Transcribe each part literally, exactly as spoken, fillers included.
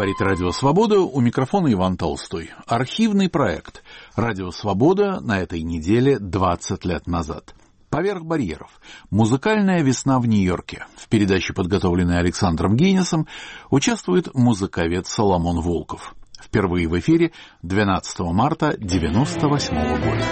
Говорит Радио Свобода, у микрофона Иван Толстой. Архивный проект Радио Свобода на этой неделе двадцать лет назад. Поверх барьеров. Музыкальная весна в Нью-Йорке. В передаче, подготовленной Александром Гейнесом, участвует музыковед Соломон Волков. Впервые в эфире двенадцатого марта девяносто восьмого года.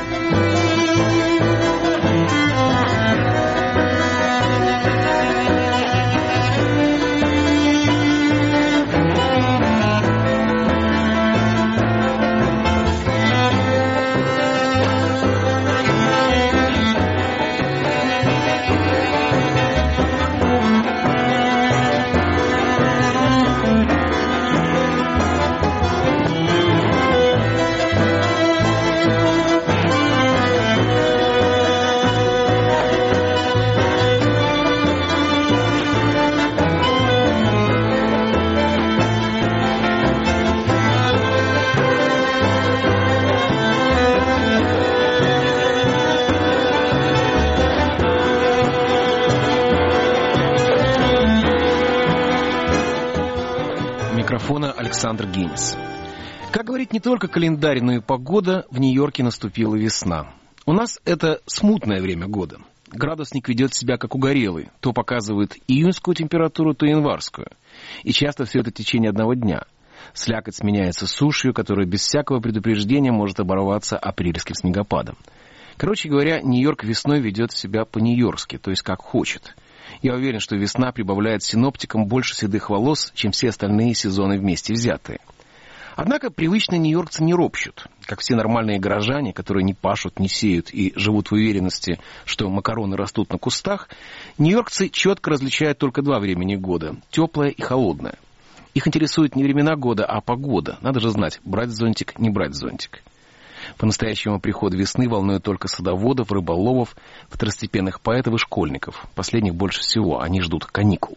Александр Гейнес. Как говорит не только календарь, но и погода, в Нью-Йорке наступила весна. У нас это смутное время года. Градусник ведет себя как угорелый. То показывает июньскую температуру, то январскую. И часто все это в течение одного дня. Слякоть сменяется сушью, которая без всякого предупреждения может оборваться апрельским снегопадом. Короче говоря, Нью-Йорк весной ведет себя по-нью-йоркски, то есть как хочет. Я уверен, что весна прибавляет синоптикам больше седых волос, чем все остальные сезоны вместе взятые. Однако привычные нью-йоркцы не ропщут. Как все нормальные горожане, которые не пашут, не сеют и живут в уверенности, что макароны растут на кустах, нью-йоркцы четко различают только два времени года – теплое и холодное. Их интересуют не времена года, а погода. Надо же знать, брать зонтик, не брать зонтик. По-настоящему приход весны волнует только садоводов, рыболовов, второстепенных поэтов и школьников. Последних больше всего, они ждут каникул.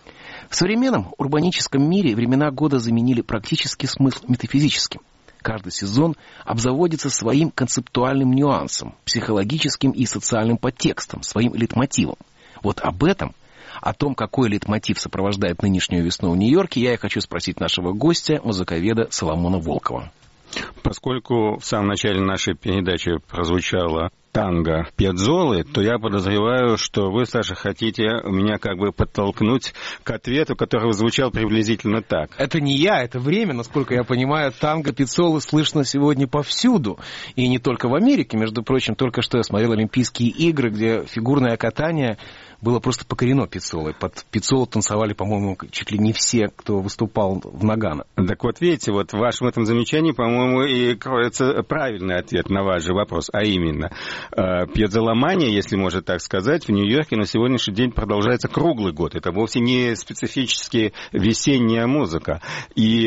В современном урбаническом мире времена года заменили практически смысл метафизическим. Каждый сезон обзаводится своим концептуальным нюансом, психологическим и социальным подтекстом, своим лейтмотивом. Вот об этом, о том, какой лейтмотив сопровождает нынешнюю весну в Нью-Йорке, я и хочу спросить нашего гостя, музыковеда Соломона Волкова. Поскольку в самом начале нашей передачи прозвучало танго Пьяццолы, то я подозреваю, что вы, Саша, хотите меня как бы подтолкнуть к ответу, который звучал приблизительно так. Это не я, это время. Насколько я понимаю, танго Пьяццолы слышно сегодня повсюду. И не только в Америке. Между прочим, только что я смотрел Олимпийские игры, где фигурное катание было просто покорено Пьяццолой. Под Пьяццолу танцевали, по-моему, чуть ли не все, кто выступал в Нагано. Так вот, видите, вот в вашем этом замечании, по-моему, и кроется правильный ответ на ваш же вопрос, а именно, пьяццоломания, если можно так сказать, в Нью-Йорке на сегодняшний день продолжается круглый год. Это вовсе не специфически весенняя музыка. И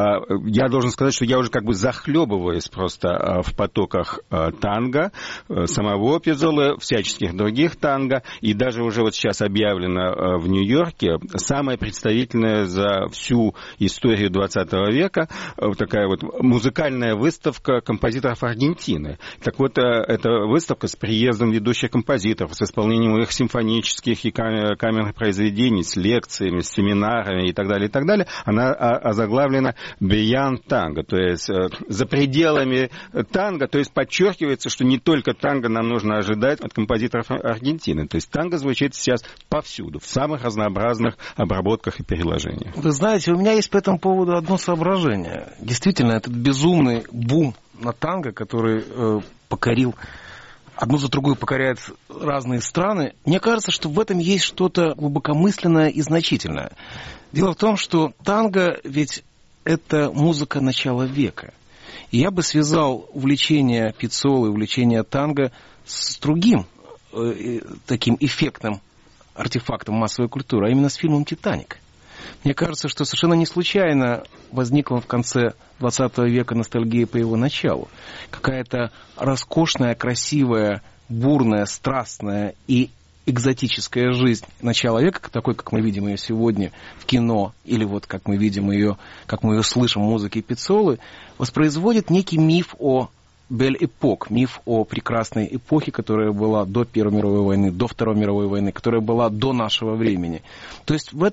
я должен сказать, что я уже как бы захлебываюсь просто в потоках танго, самого Пьяццолы, всяческих других танго, и даже уже вот сейчас объявлено в Нью-Йорке самая представительная за всю историю двадцатого века такая вот музыкальная выставка композиторов Аргентины. Так вот, эта выставка с приездом ведущих композиторов, с исполнением их симфонических и камерных произведений, с лекциями, с семинарами и так далее, и так далее, она озаглавлена «Beyond Tango», то есть за пределами танго, то есть подчеркивается, что не только танго нам нужно ожидать от композиторов Аргентины. То есть танго звучит сейчас повсюду, в самых разнообразных обработках и переложениях. Вы знаете, у меня есть по этому поводу одно соображение. Действительно, этот безумный бум на танго, который э, покорил, одну за другой покоряет разные страны, мне кажется, что в этом есть что-то глубокомысленное и значительное. Дело в том, что танго ведь это музыка начала века. И я бы связал увлечение Пьяццолы, увлечение танго с другим э, таким эффектным артефактом массовой культуры, а именно с фильмом «Титаник». Мне кажется, что совершенно не случайно возникла в конце двадцатого века ностальгия по его началу. Какая-то роскошная, красивая, бурная, страстная и экзотическая жизнь начала века, такой, как мы видим ее сегодня в кино, или вот как мы видим ее, как мы ее слышим в музыке Пьяццолы, воспроизводит некий миф о Бель-эпок, миф о прекрасной эпохе, которая была до Первой мировой войны, до Второй мировой войны, которая была до нашего времени. То есть в этом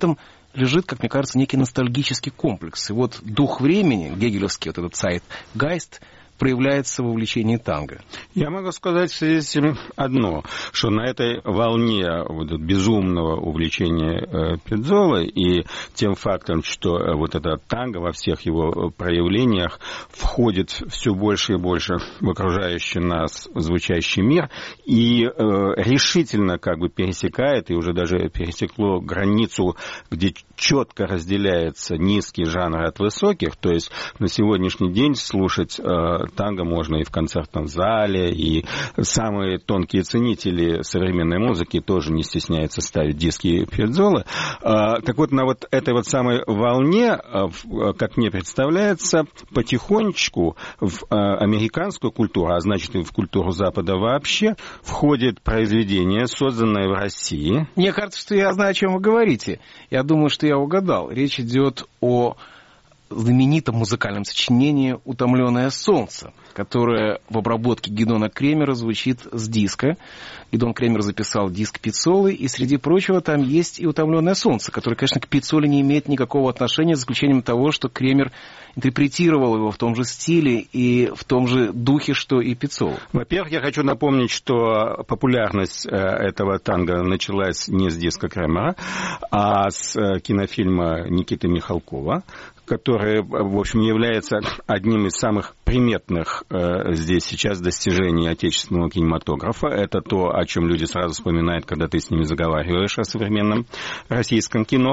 лежит, как мне кажется, некий ностальгический комплекс. И вот дух времени, гегелевский вот этот Zeitgeist, проявляется в увлечении танго. Я могу сказать в связи с этим одно, что на этой волне вот, безумного увлечения э, Педзолой и тем фактом, что э, вот это танго во всех его проявлениях входит все больше и больше в окружающий нас звучащий мир и э, решительно как бы пересекает, и уже даже пересекло границу, где четко разделяется низкий жанр от высоких, то есть на сегодняшний день слушать э, танго можно и в концертном зале, и самые тонкие ценители современной музыки тоже не стесняются ставить диски Педзолы. Так вот, на вот этой вот самой волне, как мне представляется, потихонечку в американскую культуру, а значит и в культуру Запада вообще, входит произведение, созданное в России. Мне кажется, что я знаю, о чем вы говорите. Я думаю, что я угадал. Речь идет о знаменитом музыкальном сочинении «Утомленное солнце», которое в обработке Гидона Кремера звучит с диска. Гидон Кремер записал диск Пиццолы, и среди прочего там есть и «Утомленное солнце», которое, конечно, к Пиццоле не имеет никакого отношения, за исключением того, что Кремер интерпретировал его в том же стиле и в том же духе, что и Пиццола. Во-первых, я хочу напомнить, что популярность этого танго началась не с диска Кремера, а с кинофильма Никиты Михалкова, который, в общем, является одним из самых приметных э, здесь сейчас достижений отечественного кинематографа. Это то, о чем люди сразу вспоминают, когда ты с ними заговариваешь о современном российском кино.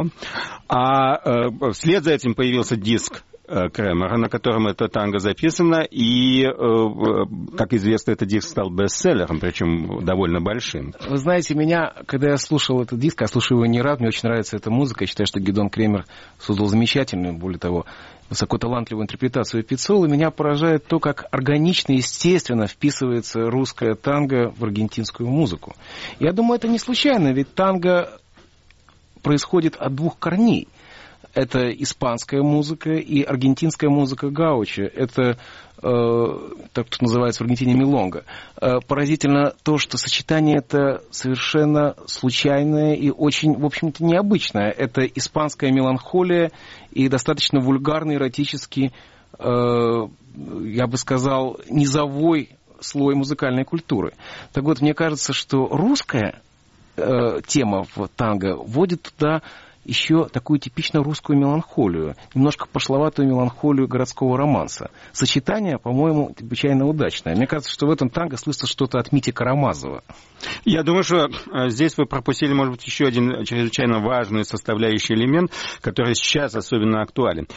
А э, вслед за этим появился диск Кремера, на котором это танго записано, и, как известно, этот диск стал бестселлером, причем довольно большим. Вы знаете, меня, когда я слушал этот диск, я слушаю его не раз, мне очень нравится эта музыка, я считаю, что Гидон Кремер создал замечательную, более того, высокоталантливую интерпретацию Пиццолы. Меня поражает то, как органично и естественно вписывается русское танго в аргентинскую музыку. Я думаю, это не случайно, ведь танго происходит от двух корней. Это испанская музыка и аргентинская музыка гаучо. Это, э, так что называется в Аргентине, милонга. Э, поразительно то, что сочетание это совершенно случайное и очень, в общем-то, необычное. Это испанская меланхолия и достаточно вульгарный, эротический, э, я бы сказал, низовой слой музыкальной культуры. Так вот, мне кажется, что русская э, тема в танго вводит туда еще такую типично русскую меланхолию, немножко пошловатую меланхолию городского романса. Сочетание, по-моему, необычайно удачное. Мне кажется, что в этом танго слышится что-то от Мити Карамазова. Я думаю, что здесь вы пропустили, может быть, еще один чрезвычайно важный составляющий элемент, который сейчас особенно актуален.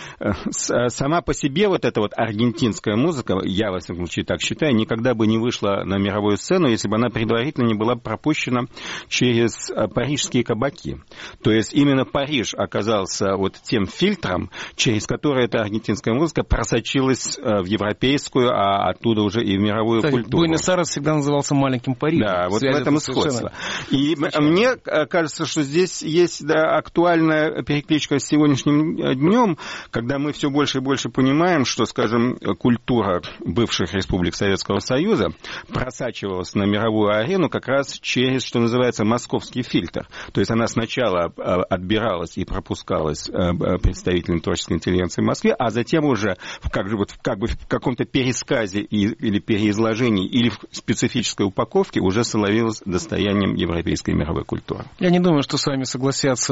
Сама по себе вот эта вот аргентинская музыка, я, во всяком случае, так считаю, никогда бы не вышла на мировую сцену, если бы она предварительно не была пропущена через парижские кабаки. То есть именно Париж оказался вот тем фильтром, через который эта аргентинская музыка просочилась в европейскую, а оттуда уже и в мировую Кстати, культуру. Буэнос-Айрес всегда назывался маленьким Парижем. Да, вот в этом и сходство. И случайно. Мне кажется, что здесь есть да, актуальная перекличка с сегодняшним днем, когда мы все больше и больше понимаем, что, скажем, культура бывших республик Советского Союза просачивалась на мировую арену как раз через, что называется, московский фильтр. То есть она сначала отбиралась и пропускалась представителями творческой интеллигенции в Москве, а затем уже как, же, вот, как бы в каком-то пересказе или переизложении или в специфической упаковке уже становилась достоянием европейской мировой культуры. Я не думаю, что с вами согласятся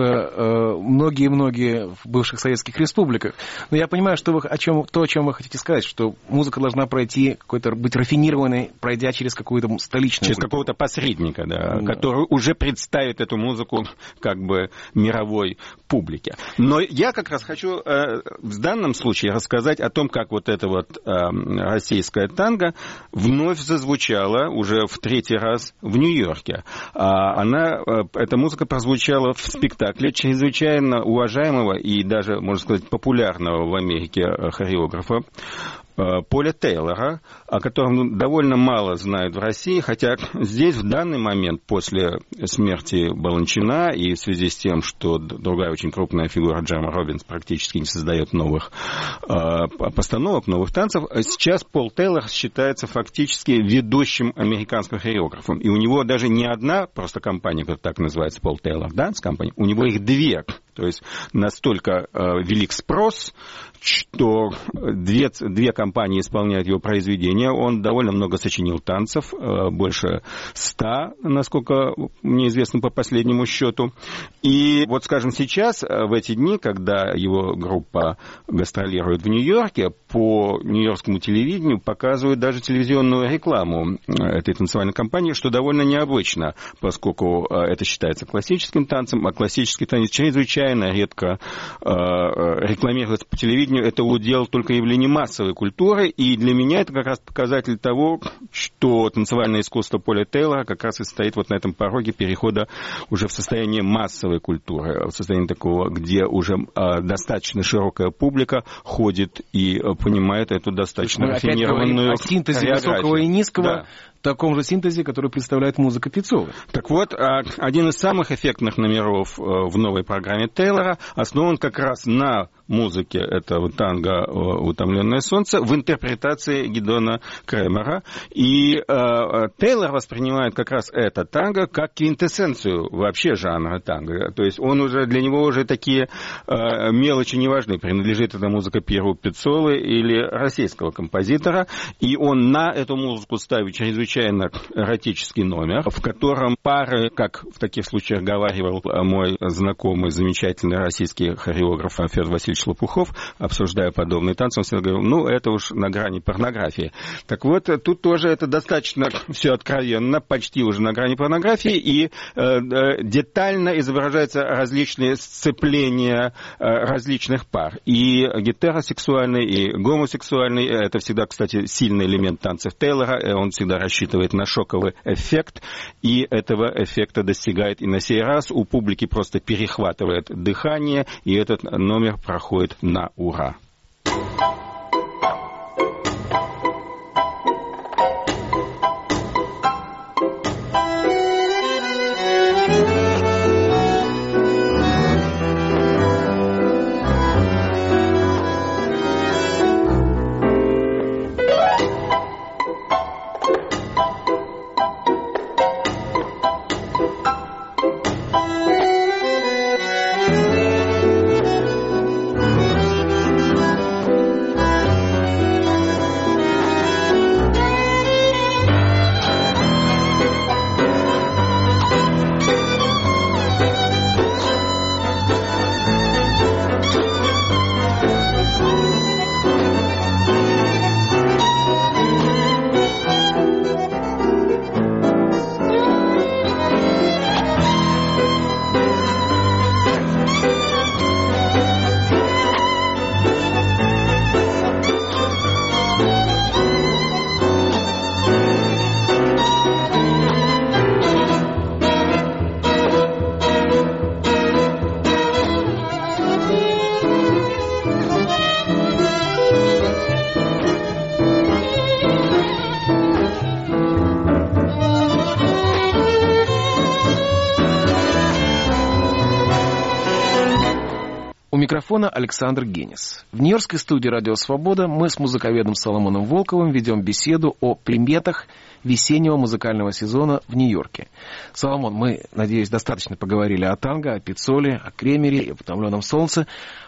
многие-многие в бывших советских республиках. Но я понимаю, что вы, о чем, то, о чем вы хотите сказать, что музыка должна пройти, какой-то, быть рафинированной, пройдя через какую-то столичную Через культуру. какого-то посредника, да, да. который уже представит эту музыку как бы мировой публике. Но я как раз хочу э, в данном случае рассказать о том, как вот это вот э, российское танго вновь зазвучало уже в третий раз в Нью-Йорке. А она, э, эта музыка прозвучала в спектакле чрезвычайно уважаемого и даже, можно сказать, популярного в Америке хореографа Поля Тейлора, о котором довольно мало знают в России, хотя здесь в данный момент, после смерти Баланчина и в связи с тем, что другая очень крупная фигура Джема Робинс практически не создает новых э, постановок, новых танцев, сейчас Пол Тейлор считается фактически ведущим американским хореографом. И у него даже не одна просто компания, которая так называется, Пол Тейлор Данс компания, у него их две То есть настолько э, велик спрос, что две, две компании исполняют его произведения. Он довольно много сочинил танцев, э, больше ста, насколько мне известно по последнему счету. И вот, скажем, сейчас, в эти дни, когда его группа гастролирует в Нью-Йорке, по нью-йоркскому телевидению показывают даже телевизионную рекламу этой танцевальной компании, что довольно необычно, поскольку это считается классическим танцем, а классический танец чрезвычайно редко э, рекламируется по телевидению. Это удел только явление массовой культуры, и для меня это как раз показатель того, что танцевальное искусство Поля Тейлора как раз и стоит вот на этом пороге перехода уже в состояние массовой культуры, в состоянии такого, где уже э, достаточно широкая публика ходит и э, понимает эту достаточно рафинированную о синтезе высокого и низкого, да. В таком же синтезе, который представляет музыка Пиццолы. Так вот, один из самых эффектных номеров в новой программе Тейлора основан как раз на музыке этого танго «Утомленное солнце» в интерпретации Гидеона Кремера. И э, Тейлор воспринимает как раз это танго как квинтэссенцию вообще жанра танго. То есть он уже, для него уже такие э, мелочи не важны, принадлежит эта музыка Пьеру Пиццолы или российского композитора. И он на эту музыку ставит чрезвычайно эротический номер, в котором пары, как в таких случаях говаривал мой знакомый, замечательный российский хореограф Федор Васильевич Лопухов, обсуждая подобные танцы, он всегда говорил, ну, это уж на грани порнографии. Так вот, тут тоже это достаточно все откровенно, почти уже на грани порнографии, и э, э, детально изображаются различные сцепления э, различных пар. И гетеросексуальный, и гомосексуальный, это всегда, кстати, сильный элемент танцев Тейлора, он всегда рассчитывает на шоковый эффект, и этого эффекта достигает и на сей раз. У публики просто перехватывает дыхание, и этот номер проходит на ура. У микрофона Александр Генис. В нью-йоркской студии «Радио Свобода» мы с музыковедом Соломоном Волковым ведем беседу о приметах весеннего музыкального сезона в Нью-Йорке. Соломон, мы, надеюсь, достаточно поговорили о танго, о Пиццоле, о Кремере и об «Утомленном солнце».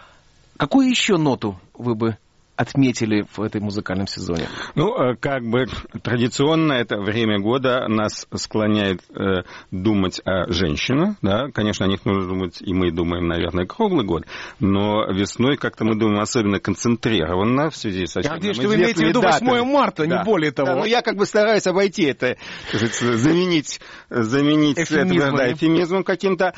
Какую еще ноту вы бы отметили в этой музыкальном сезоне? Ну, как бы традиционно это время года нас склоняет э, думать о женщинах, да, конечно, о них нужно думать, и мы думаем, наверное, круглый год, но весной как-то мы думаем особенно концентрированно в связи с... Я надеюсь, что вы имеете в виду восьмое марта, да. Не более того. Да, ну, я как бы стараюсь обойти это, заменить, заменить эфемизмом, да, эфемизмом каким-то,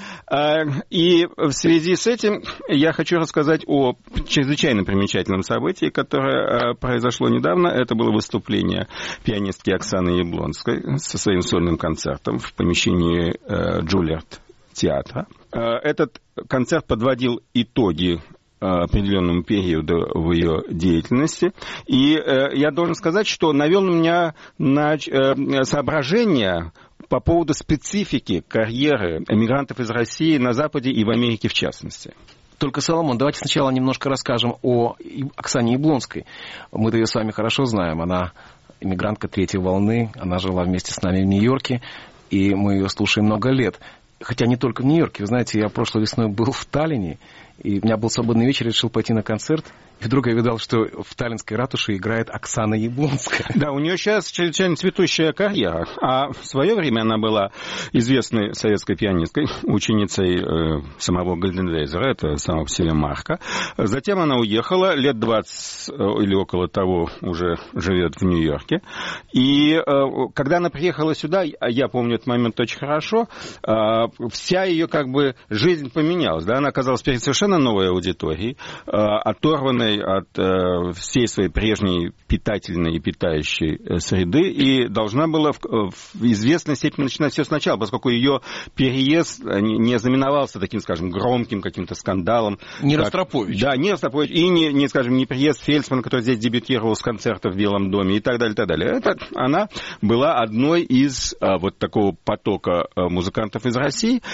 и в связи с этим я хочу рассказать о чрезвычайно примечательном событии, которое произошло недавно. Это было выступление пианистки Оксаны Яблонской со своим сольным концертом в помещении Джулиард театра. Этот концерт подводил итоги определенному периоду в ее деятельности. И я должен сказать, что навел на меня на соображения по поводу специфики карьеры эмигрантов из России на Западе и в Америке в частности. Только, Соломон, давайте сначала немножко расскажем о Оксане Яблонской. Мы-то ее с вами хорошо знаем. Она иммигрантка третьей волны. Она жила вместе с нами в Нью-Йорке. И мы ее слушаем много лет. хотя не только в Нью-Йорке. Вы знаете, я прошлой весной был в Таллине, и у меня был свободный вечер, решил пойти на концерт. И вдруг я видал, что в Таллинской ратуше играет Оксана Яблонская. Да, у нее сейчас чрезвычайно цветущая карьера. А в свое время она была известной советской пианисткой, ученицей э, самого Гальденвейзера, это самого по себе Марка. Затем она уехала, лет двадцать э, или около того уже живет в Нью-Йорке. И э, когда она приехала сюда, я помню этот момент очень хорошо, э, вся ее как бы жизнь поменялась. Да? Она оказалась перед совершенно новой аудиторией, э, оторванной от э, всей своей прежней питательной и питающей э, среды, и должна была в, в известной степени начинать все сначала, поскольку ее переезд не, не знаменовался таким, скажем, громким каким-то скандалом. Не как, Ростропович. Да, не Ростропович, и не, не, скажем, не приезд Фельдсмана, который здесь дебютировал с концерта в Белом доме, и так далее, и так далее. Это, она была одной из э, вот такого потока э, музыкантов из России,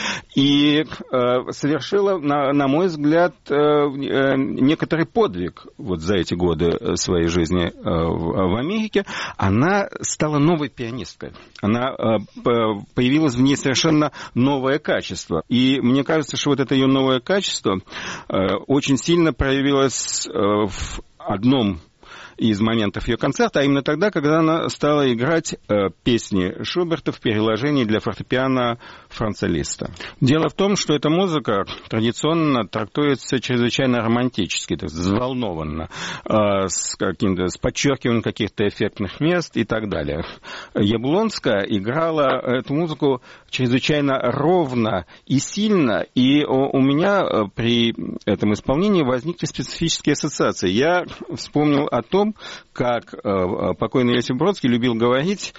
и э, совершила, на, на мой взгляд, э, э, некоторый подвиг вот за эти годы своей жизни в Америке. Она стала новой пианисткой. Она появилась в ней совершенно новое качество. И мне кажется, что вот это ее новое качество очень сильно проявилось в одном из моментов ее концерта, а именно тогда, когда она стала играть э, песни Шуберта в переложении для фортепиано Франца Листа. Дело в том, что эта музыка традиционно трактуется чрезвычайно романтически, то есть взволнованно, э, с, каким-то, с подчеркиванием каких-то эффектных мест и так далее. Яблонская играла эту музыку чрезвычайно ровно и сильно, и у, у меня при этом исполнении возникли специфические ассоциации. Я вспомнил о том, как э, покойный Иосиф Бродский любил говорить,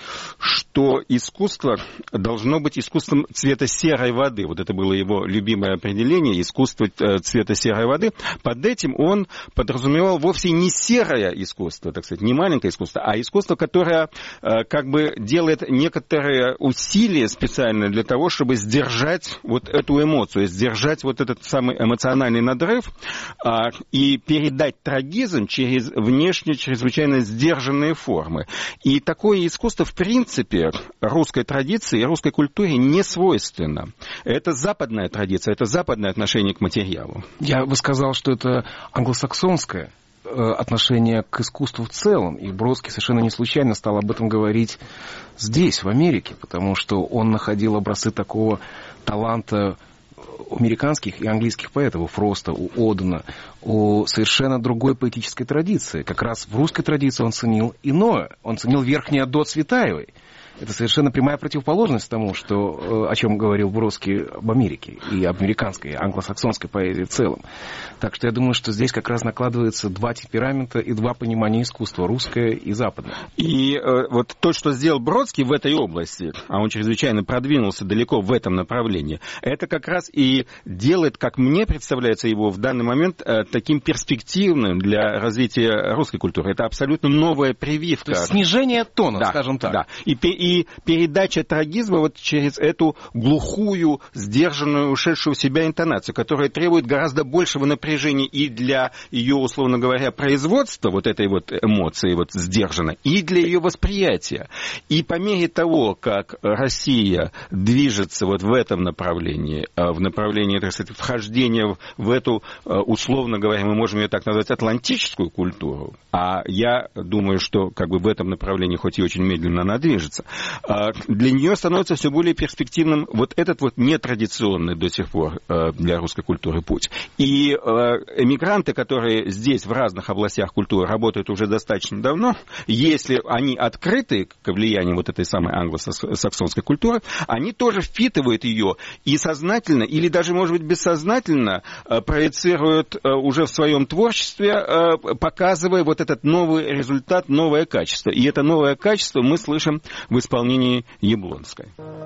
что искусство должно быть искусством цвета серой воды. Вот это было его любимое определение, искусство э, цвета серой воды. Под этим он подразумевал вовсе не серое искусство, так сказать, не маленькое искусство, а искусство, которое э, как бы делает некоторые усилия специально для того, чтобы сдержать вот эту эмоцию, сдержать вот этот самый эмоциональный надрыв э, и передать трагизм через внешне чрезвычайно сдержанные формы. И такое искусство, в принципе, русской традиции и русской культуре не свойственно. Это западная традиция, это западное отношение к материалу. Я бы сказал, что это англосаксонское отношение к искусству в целом. И Бродский совершенно не случайно стал об этом говорить здесь, в Америке, потому что он находил образцы такого таланта у американских и английских поэтов, у Фроста, у Одена, у совершенно другой поэтической традиции. Как раз в русской традиции он ценил иное. Он ценил верхнее до Цветаевой. Это совершенно прямая противоположность тому, что, о чем говорил Бродский об Америке и об американской, англосаксонской поэзии в целом. Так что я думаю, что здесь как раз накладываются два темперамента и два понимания искусства, русское и западное. И э, вот то, что сделал Бродский в этой области, а он чрезвычайно продвинулся далеко в этом направлении, это как раз и делает, как мне представляется его в данный момент, э, таким перспективным для развития русской культуры. Это абсолютно новая прививка. То есть снижение тона, да, скажем так. Да. И, и передача трагизма вот через эту глухую, сдержанную, ушедшую в себя интонацию, которая требует гораздо большего напряжения и для ее, условно говоря, производства вот этой вот эмоции вот сдержанно, и для ее восприятия. И по мере того, как Россия движется вот в этом направлении, в направлении, так сказать, вхождения в эту, условно говоря, мы можем ее так назвать, атлантическую культуру, а я думаю, что как бы в этом направлении, хоть и очень медленно она движется, для нее становится все более перспективным вот этот вот нетрадиционный до сих пор для русской культуры путь. И эмигранты, которые здесь в разных областях культуры работают уже достаточно давно, если они открыты к влиянию вот этой самой англосаксонской культуры, они тоже впитывают ее и сознательно, или даже, может быть, бессознательно проецируют уже в своем творчестве, показывая вот этот новый результат, новое качество. И это новое качество мы слышим в исполнении Яблонской.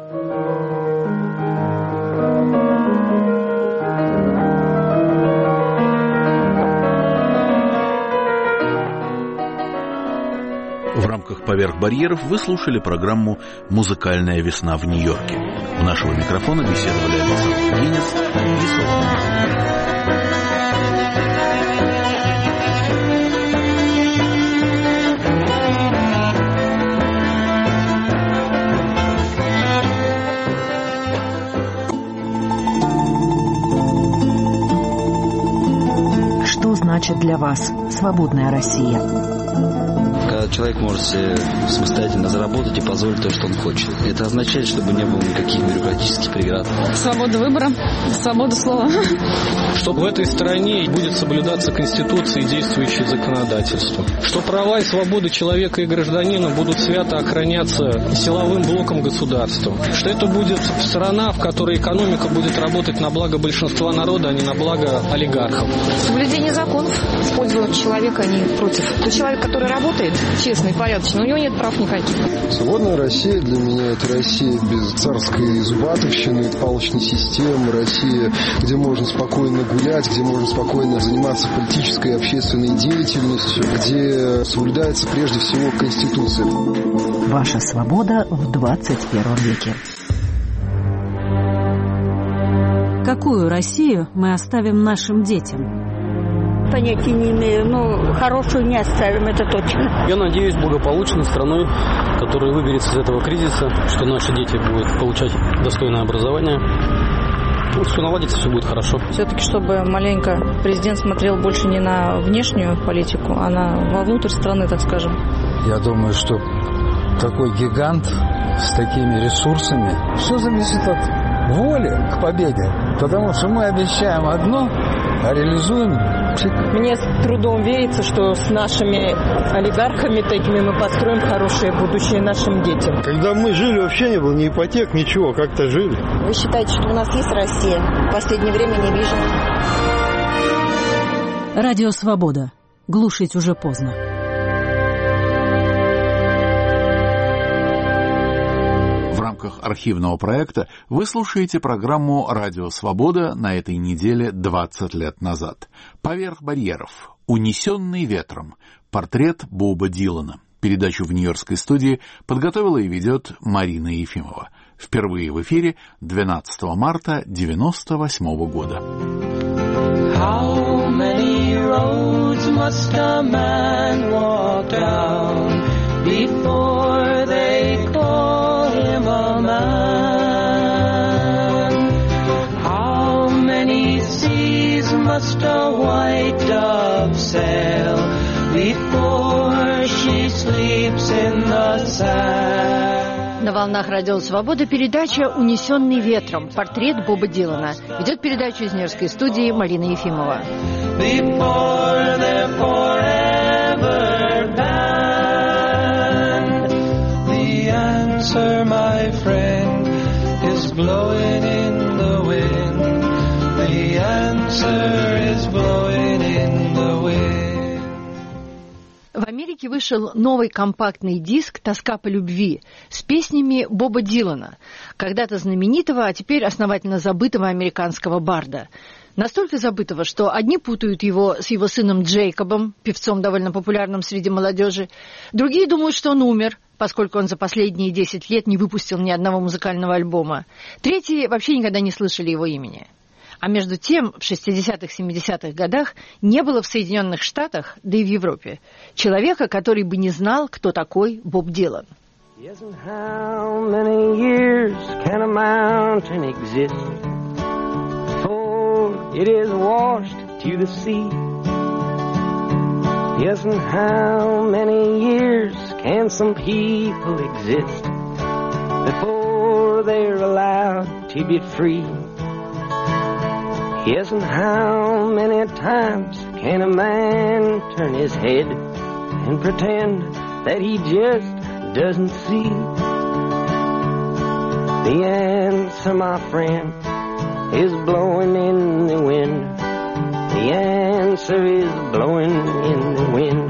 В рамках «Поверх барьеров» вы слушали программу «Музыкальная весна в Нью-Йорке». У нашего микрофона беседовали Александр Гинис и Соломон. значит для вас свободная Россия? Когда человек может себе самостоятельно заработать и позволить то, что он хочет. Это означает, чтобы не было никаких бюрократических преград. Свобода выбора, свобода слова. Что в этой стране будет соблюдаться Конституция и действующее законодательство. Что права и свободы человека и гражданина будут свято охраняться силовым блоком государства. Что это будет страна, в которой экономика будет работать на благо большинства народа, а не на благо олигархов. Соблюдение законов в пользу человека, а не против. То человек, который работает честно и порядочно, у него нет прав никаких. Свободная Россия для меня — это Россия без царской зубатовщины, палочной системы, Россия, где можно спокойно гулять, где можно спокойно заниматься политической и общественной деятельностью, где соблюдается прежде всего Конституция. Ваша свобода в двадцать первом веке. Какую Россию мы оставим нашим детям? Понятия не имею, но хорошую не оставим, это точно. Я надеюсь благополучной страной, которая выберется из этого кризиса, что наши дети будут получать достойное образование. Ну, все наладится, все будет хорошо. Все-таки, чтобы маленько президент смотрел больше не на внешнюю политику, а на вовнутрь страны, так скажем. Я думаю, что такой гигант с такими ресурсами, все зависит от воли к победе. Потому что мы обещаем одно, а реализуем. Мне с трудом верится, что с нашими олигархами такими мы построим хорошее будущее нашим детям. Когда мы жили, вообще не было ни ипотек, ничего, как-то жили. Вы считаете, что у нас есть Россия? В последнее время не вижу. Радио «Свобода». Глушить уже поздно. В рамках архивного проекта вы слушаете программу «Радио Свобода» на этой неделе двадцать лет назад. «Поверх барьеров. Унесенный ветром. Портрет Боба Дилана». Передачу в Нью-Йоркской студии подготовила и ведет Марина Ефимова. Впервые в эфире двенадцатого марта девяносто восьмого года. How many roads must a man walk down before they call him a man? How many seas must a white dove sail before she sleeps in the sand? На волнах Радио Свобода передача «Унесенный ветром. Портрет Боба Дилана». Ведет передачу из Нью-Йоркской студии Марина Ефимова. В Америке вышел новый компактный диск «Тоска по любви» с песнями Боба Дилана, когда-то знаменитого, а теперь основательно забытого американского барда. Настолько забытого, что одни путают его с его сыном Джейкобом, певцом довольно популярным среди молодежи, другие думают, что он умер, поскольку он за последние десять лет не выпустил ни одного музыкального альбома. Третьи вообще никогда не слышали его имени. А между тем, в шестидесятых-семидесятых годах не было в Соединенных Штатах, да и в Европе, человека, который бы не знал, кто такой Боб Дилан. Yes, and how many years can a mountain exist before it is washed to the sea? Yes, and how many years can some people exist before they're allowed to be free? Yes, and how many times can a man turn his head and pretend that he just doesn't see? The answer, my friend, is blowing in the wind. The answer is blowing in the wind.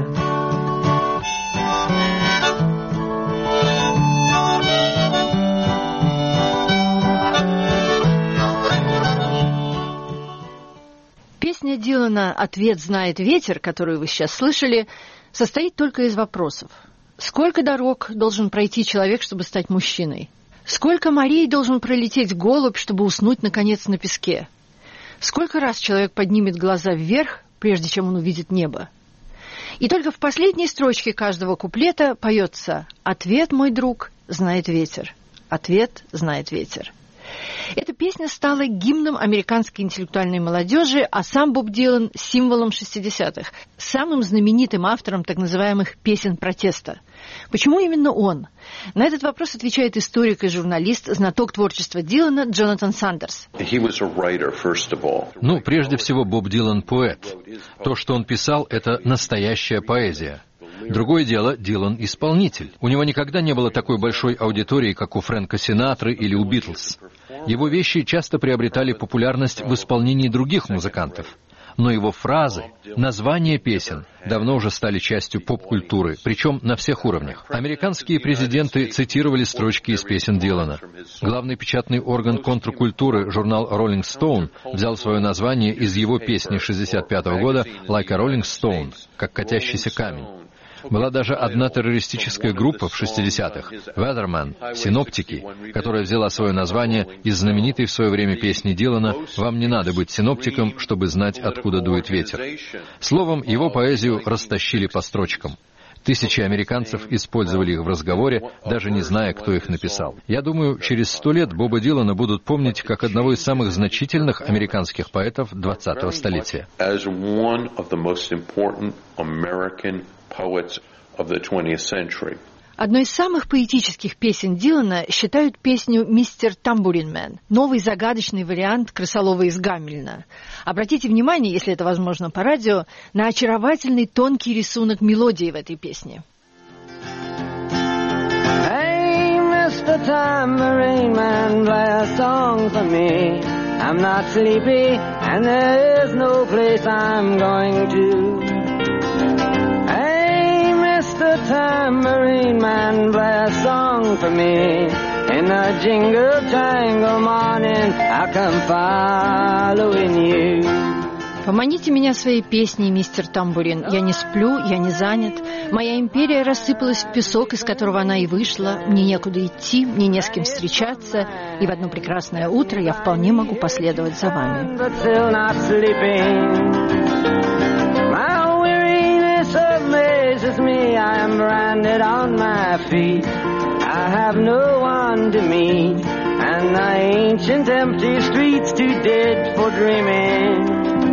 Песня Дилана «Ответ знает ветер», которую вы сейчас слышали, состоит только из вопросов. Сколько дорог должен пройти человек, чтобы стать мужчиной? Сколько морей должен пролететь голубь, чтобы уснуть, наконец, на песке? Сколько раз человек поднимет глаза вверх, прежде чем он увидит небо? И только в последней строчке каждого куплета поется «Ответ, мой друг, знает ветер. Ответ знает ветер». Эта песня стала гимном американской интеллектуальной молодежи, а сам Боб Дилан – символом шестидесятых, самым знаменитым автором так называемых «песен протеста». Почему именно он? На этот вопрос отвечает историк и журналист, знаток творчества Дилана Джонатан Сандерс. Ну, прежде всего, Боб Дилан – поэт. То, что он писал, это настоящая поэзия. Другое дело, Дилан – исполнитель. У него никогда не было такой большой аудитории, как у Фрэнка Синатры или у Битлз. Его вещи часто приобретали популярность в исполнении других музыкантов. Но его фразы, названия песен давно уже стали частью поп-культуры, причем на всех уровнях. Американские президенты цитировали строчки из песен Дилана. Главный печатный орган контркультуры, журнал Rolling Stone, взял свое название из его песни шестьдесят пятого года «Like a Rolling Stone», как катящийся камень. Была даже одна террористическая группа в шестидесятых, Weatherman, синоптики, которая взяла свое название из знаменитой в свое время песни Дилана «Вам не надо быть синоптиком, чтобы знать, откуда дует ветер». Словом, его поэзию растащили по строчкам. Тысячи американцев использовали их в разговоре, даже не зная, кто их написал. Я думаю, через сто лет Боба Дилана будут помнить как одного из самых значительных американских поэтов двадцатого столетия. Одной из самых поэтических песен Дилана считают песню «Мистер Тамбурин-мен», новый загадочный вариант крысолова из Гамельна. Обратите внимание, если это возможно по радио, на очаровательный тонкий рисунок мелодии в этой песне. Hey, мистер Tambourine-man, play a song for me. I'm not sleepy, and there is no place I'm going to. Mister Tambourine Man, play a song for me. In a jingle jangle morning, I'll come following you. Поманите меня своей песней, мистер Тамбурин. Я не сплю, я не занят. Моя империя рассыпалась в песок, из которого она и вышла. Мне некуда идти, мне не с кем встречаться. И в одно прекрасное утро я вполне могу последовать за вами. Amazes me, I am branded on my feet. I have no one to meet, and the ancient empty streets too dead for dreaming.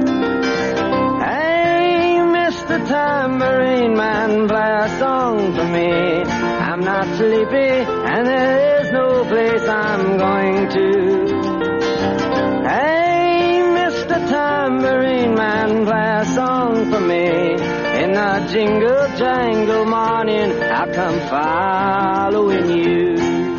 Hey, Mister Tambourine Man, play a song for me. I'm not sleepy, and there is no place I'm going to. Hey, Mister Tambourine Man, play a song for me. In a jingle jangle morning, I'll come following you.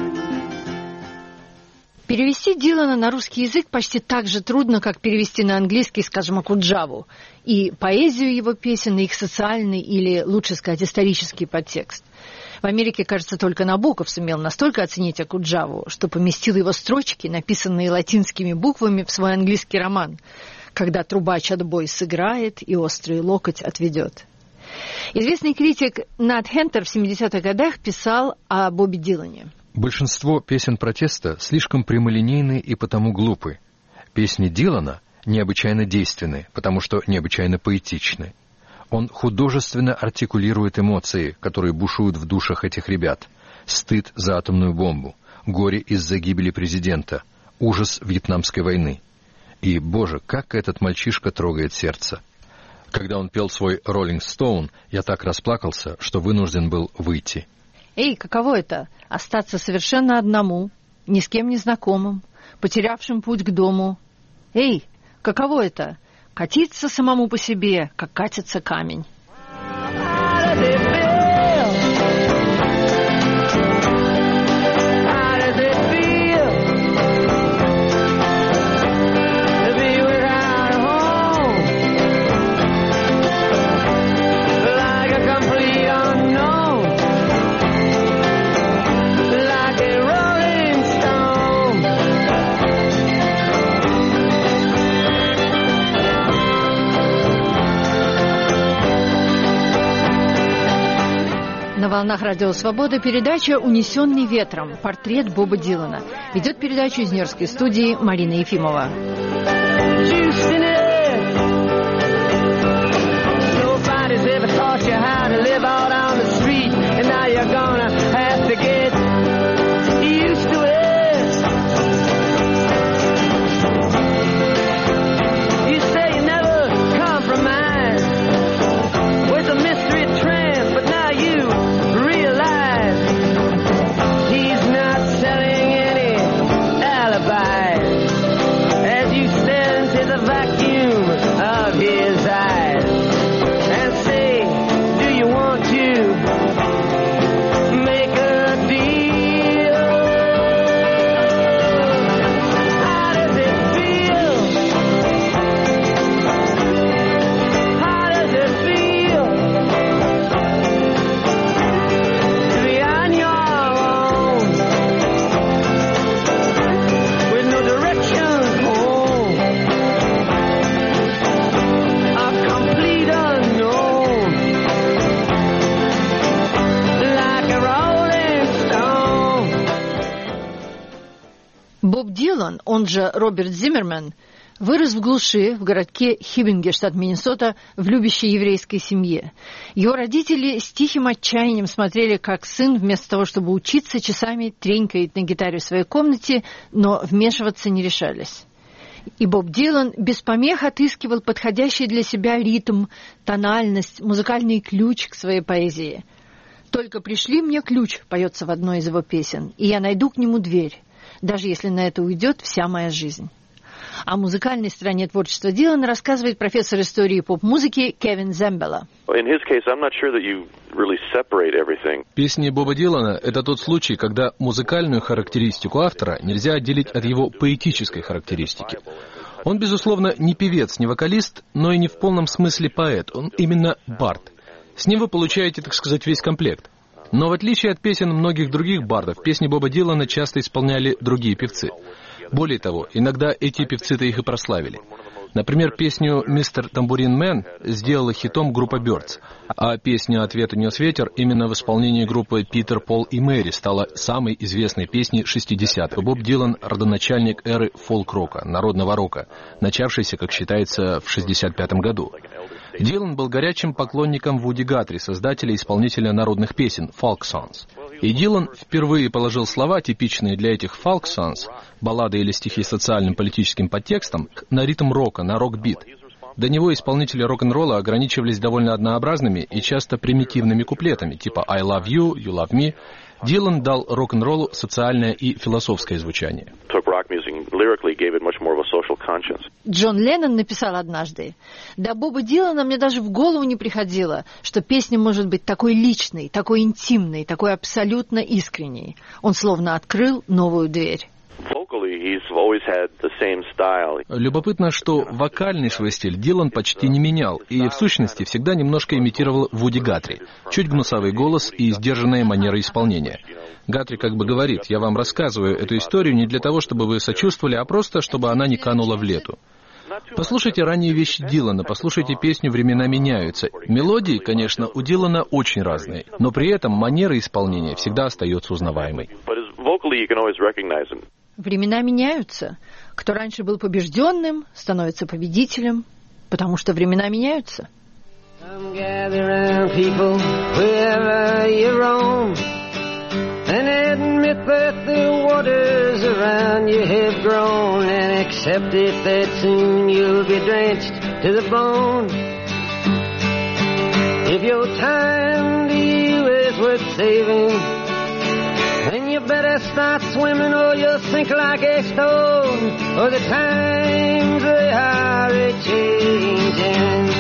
Перевести Дилана на русский язык почти так же трудно, как перевести на английский, скажем, Окуджаву, и поэзию его песен, и их социальный или, лучше сказать, исторический подтекст. В Америке, кажется, только Набоков сумел настолько оценить Окуджаву, что поместил его строчки, написанные латинскими буквами, в свой английский роман, когда трубач отбой сыграет и острый локоть отведет. Известный критик Нат Хентер в семидесятых годах писал о Бобе Дилане. Большинство песен протеста слишком прямолинейны и потому глупы. Песни Дилана необычайно действенны, потому что необычайно поэтичны. Он художественно артикулирует эмоции, которые бушуют в душах этих ребят. Стыд за атомную бомбу, горе из-за гибели президента, ужас Вьетнамской войны. И, боже, как этот мальчишка трогает сердце. Когда он пел свой «Rolling Stone», я так расплакался, что вынужден был выйти. Эй, каково это? Остаться совершенно одному, ни с кем не знакомым, потерявшим путь к дому. Эй, каково это? Катиться самому по себе, как катится камень. На волнах Радио Свобода передача «Унесенный ветром. Портрет Боба Дилана». Ведет передачу из Нью-Йоркской студии Марина Ефимова. Дилан, он же Роберт Зиммерман, вырос в глуши, в городке Хиббинге, штат Миннесота, в любящей еврейской семье. Его родители с тихим отчаянием смотрели, как сын, вместо того, чтобы учиться, часами тренькает на гитаре в своей комнате, но вмешиваться не решались. И Боб Дилан без помех отыскивал подходящий для себя ритм, тональность, музыкальный ключ к своей поэзии. «Только пришли мне ключ», поется в одной из его песен, «и я найду к нему дверь, даже если на это уйдет вся моя жизнь». О музыкальной стороне творчества Дилана рассказывает профессор истории поп-музыки Кевин Зембела. Песни Боба Дилана — это тот случай, когда музыкальную характеристику автора нельзя отделить от его поэтической характеристики. Он, безусловно, не певец, не вокалист, но и не в полном смысле поэт. Он именно бард. С ним вы получаете, так сказать, весь комплект. Но в отличие от песен многих других бардов, песни Боба Дилана часто исполняли другие певцы. Более того, иногда эти певцы-то их и прославили. Например, песню «Мистер Тамбурин Мэн» сделала хитом группа Бёрдс, а песня «Ответ унес ветер» именно в исполнении группы Питер, Пол и Мэри стала самой известной песней шестидесятых. Боб Дилан — родоначальник эры фолк-рока, народного рока, начавшейся, как считается, в шестьдесят пятом году. Дилан был горячим поклонником Вуди Гатри, создателя и исполнителя народных песен «Folk Songs». И Дилан впервые положил слова, типичные для этих folk songs, баллады или стихи с социальным политическим подтекстом, на ритм рока, на рок-бит. До него исполнители рок-н-ролла ограничивались довольно однообразными и часто примитивными куплетами, типа «I love you», «You love me». Дилан дал рок-н-роллу социальное и философское звучание. Джон Леннон написал однажды: «До Боба Дилана мне даже в голову не приходило, что песня может быть такой личной, такой интимной, такой абсолютно искренней. Он словно открыл новую дверь». Любопытно, что вокальный свой стиль Дилан почти не менял и, в сущности, всегда немножко имитировал Вуди Гатри. Чуть гнусавый голос и сдержанная манера исполнения. Гатри как бы говорит: «Я вам рассказываю эту историю не для того, чтобы вы сочувствовали, а просто, чтобы она не канула в лету». Послушайте ранние вещи Дилана, послушайте песню «Времена меняются». Мелодии, конечно, у Дилана очень разные, но при этом манера исполнения всегда остается узнаваемой. Времена меняются. Кто раньше был побежденным, становится победителем, потому что времена меняются. And admit that the waters around you have grown, and accept it that soon you'll be drenched to the bone. If your time to you is worth saving, then you better start swimming or you'll sink like a stone, for the times they are a-changing.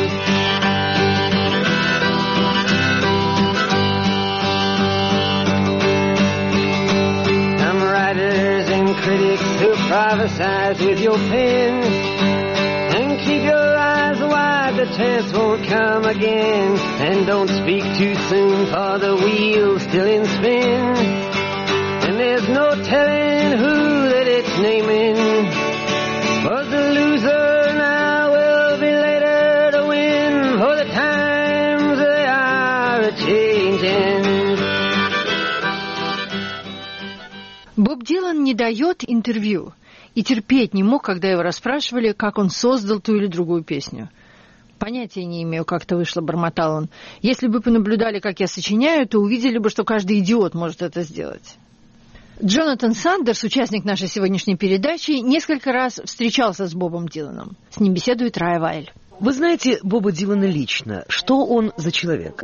Critics who prophesize with your pen, and keep your eyes wide, the chance won't come again. And don't speak too soon, for the wheel's still in spin, and there's no telling who that it's naming. But the loser now will be later to win, for the times they are a-changing. Боб Дилан не дает интервью и терпеть не мог, когда его расспрашивали, как он создал ту или другую песню. «Понятия не имею, как это вышло», — бормотал он. «Если бы понаблюдали, как я сочиняю, то увидели бы, что каждый идиот может это сделать». Джонатан Сандерс, участник нашей сегодняшней передачи, несколько раз встречался с Бобом Диланом. С ним беседует Рая Вайль. Вы знаете Боба Дилана лично. Что он за человек?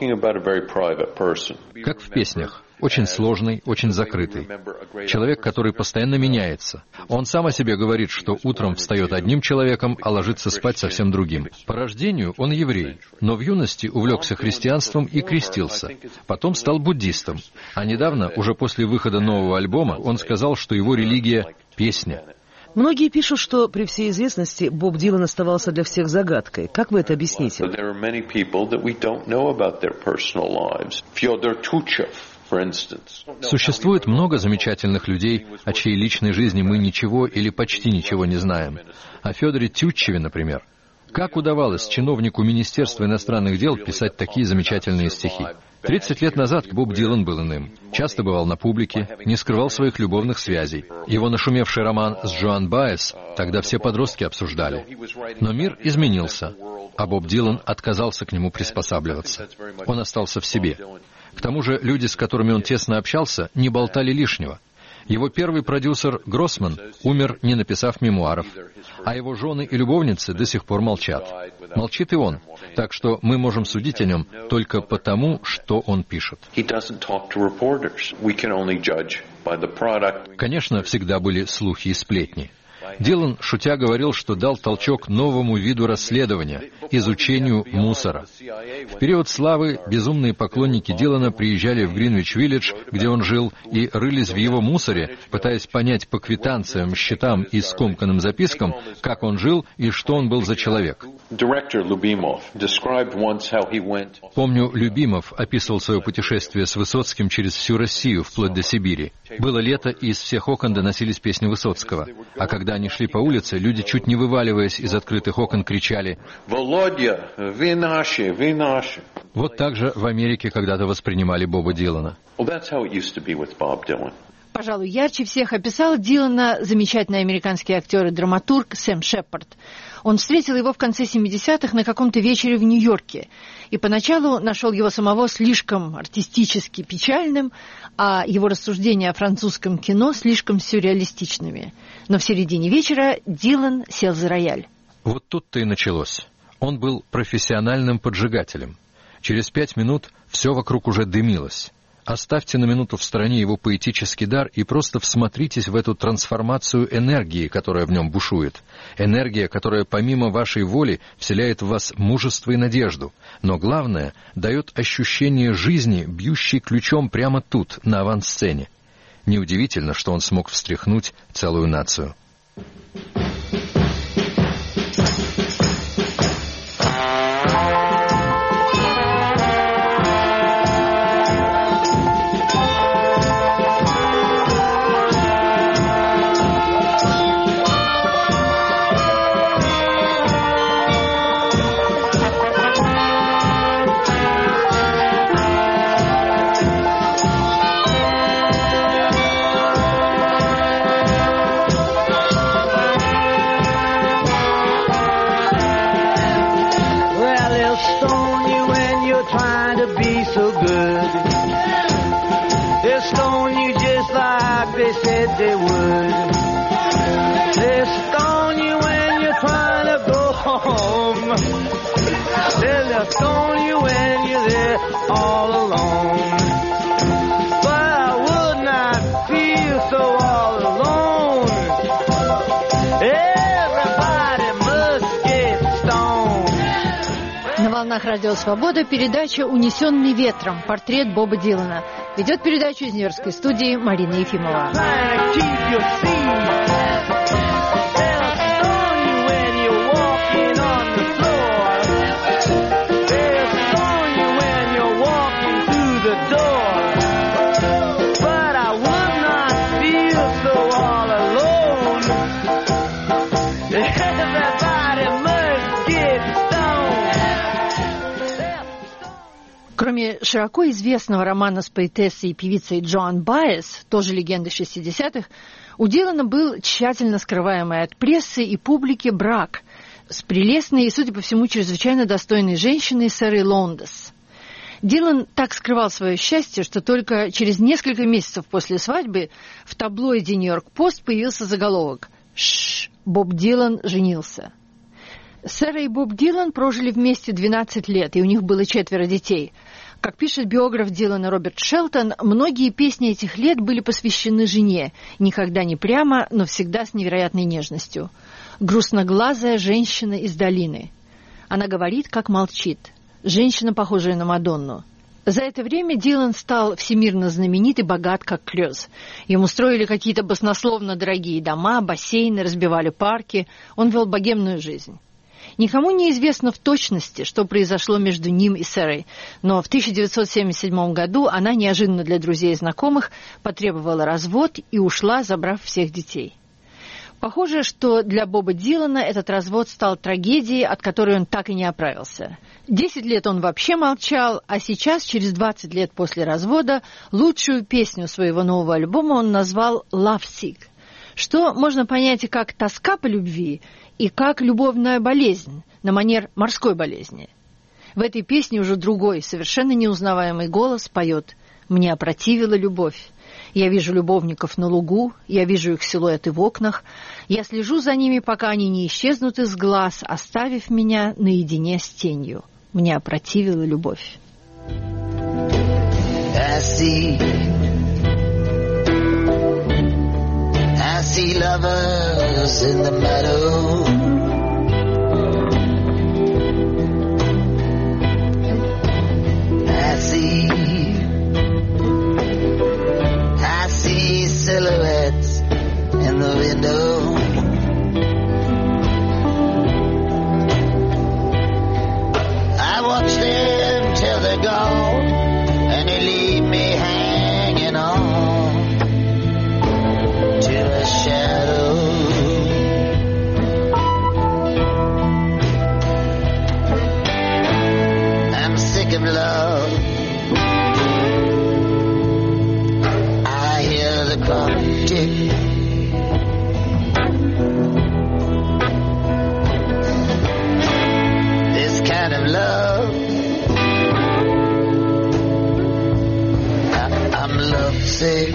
Как в песнях. Очень сложный, очень закрытый. Человек, который постоянно меняется. Он сам о себе говорит, что утром встает одним человеком, а ложится спать совсем другим. По рождению он еврей, но в юности увлекся христианством и крестился. Потом стал буддистом. А недавно, уже после выхода нового альбома, он сказал, что его религия — песня. Многие пишут, что при всей известности Боб Дилан оставался для всех загадкой. Как вы это объясните? Существует много замечательных людей, о чьей личной жизни мы ничего или почти ничего не знаем. О Федоре Тютчеве, например. Как удавалось чиновнику Министерства иностранных дел писать такие замечательные стихи? тридцать лет назад Боб Дилан был иным. Часто бывал на публике, не скрывал своих любовных связей. Его нашумевший роман с Джоан Баэс тогда все подростки обсуждали. Но мир изменился, а Боб Дилан отказался к нему приспосабливаться. Он остался в себе. К тому же люди, с которыми он тесно общался, не болтали лишнего. Его первый продюсер Гроссман умер, не написав мемуаров, а его жены и любовницы до сих пор молчат. Молчит и он, так что мы можем судить о нем только потому, что он пишет. Конечно, всегда были слухи и сплетни. Дилан, шутя, говорил, что дал толчок новому виду расследования – изучению мусора. В период славы безумные поклонники Дилана приезжали в Гринвич-Виллидж, где он жил, и рылись в его мусоре, пытаясь понять по квитанциям, счетам и скомканным запискам, как он жил и что он был за человек. Помню, Любимов описывал свое путешествие с Высоцким через всю Россию, вплоть до Сибири. Было лето, и из всех окон доносились песни Высоцкого. А когда они шли по улице, люди, чуть не вываливаясь из открытых окон, кричали «Володя, вы наши, вы наши». Вот так же в Америке когда-то воспринимали Боба Дилана. Пожалуй, ярче всех описал Дилана замечательный американский актер и драматург Сэм Шепард. Он встретил его в конце семидесятых на каком-то вечере в Нью-Йорке и поначалу нашел его самого слишком артистически печальным, а его рассуждения о французском кино слишком сюрреалистичными. Но в середине вечера Дилан сел за рояль. Вот тут-то и началось. Он был профессиональным поджигателем. Через пять минут все вокруг уже дымилось. Оставьте на минуту в стороне его поэтический дар и просто всмотритесь в эту трансформацию энергии, которая в нем бушует. Энергия, которая помимо вашей воли вселяет в вас мужество и надежду. Но главное, дает ощущение жизни, бьющей ключом прямо тут, на авансцене. Неудивительно, что он смог встряхнуть целую нацию. They would. They stone you when you're trying to go home. They'll stone you when you're there all alone. But I would not feel so all alone. Everybody must get stoned. На волнах Радио Свобода передача «Унесенный ветром. Портрет Боба Дилана». Ведет передачу из Нью-Йоркской студии Марина Ефимова. Кроме широко известного романа с поэтессой и певицей Джоан Баэс, тоже легенды шестидесятых, у Дилана был тщательно скрываемый от прессы и публики брак с прелестной и, судя по всему, чрезвычайно достойной женщиной Сарой Лондес. Дилан так скрывал свое счастье, что только через несколько месяцев после свадьбы в таблоиде «Нью-Йорк-Пост» появился заголовок «Шш, Боб Дилан женился». Сара и Боб Дилан прожили вместе двенадцать лет, и у них было четверо детей. Как пишет биограф Дилана Роберт Шелтон, многие песни этих лет были посвящены жене, никогда не прямо, но всегда с невероятной нежностью. Грустноглазая женщина из долины. Она говорит, как молчит. Женщина, похожая на Мадонну. За это время Дилан стал всемирно знаменит и богат, как Клёз. Ему строили какие-то баснословно дорогие дома, бассейны, разбивали парки. Он вел богемную жизнь. Никому не известно в точности, что произошло между ним и Сарой, но в тысяча девятьсот семьдесят седьмом году она неожиданно для друзей и знакомых потребовала развод и ушла, забрав всех детей. Похоже, что для Боба Дилана этот развод стал трагедией, от которой он так и не оправился. Десять лет он вообще молчал, а сейчас, через двадцать лет после развода, лучшую песню своего нового альбома он назвал «Love Sick», что можно понять и как тоска по любви, и как любовная болезнь, на манер морской болезни. В этой песне уже другой, совершенно неузнаваемый голос поет «Мне опротивила любовь. Я вижу любовников на лугу, я вижу их силуэты в окнах. Я слежу за ними, пока они не исчезнут из глаз, оставив меня наедине с тенью. Мне опротивила любовь». I see, I see lovers in the meadow. I see, I see silhouettes in the window. I watch them till they're gone, and they leave me hanging on to a shadow. I'm sick of love. I hear the clock tick. This kind of love, I, I'm lovesick.